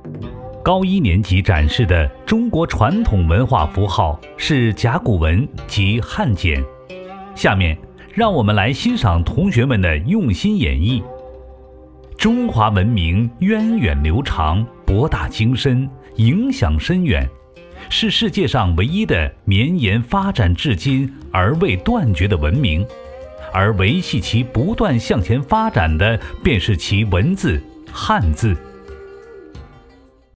高一年级展示的中国传统文化符号是甲骨文及汉简。下面让我们来欣赏同学们的用心演绎。中华文明源远流长，博大精深，影响深远，是世界上唯一的绵延发展至今而未断绝的文明，而维系其不断向前发展的便是其文字汉字。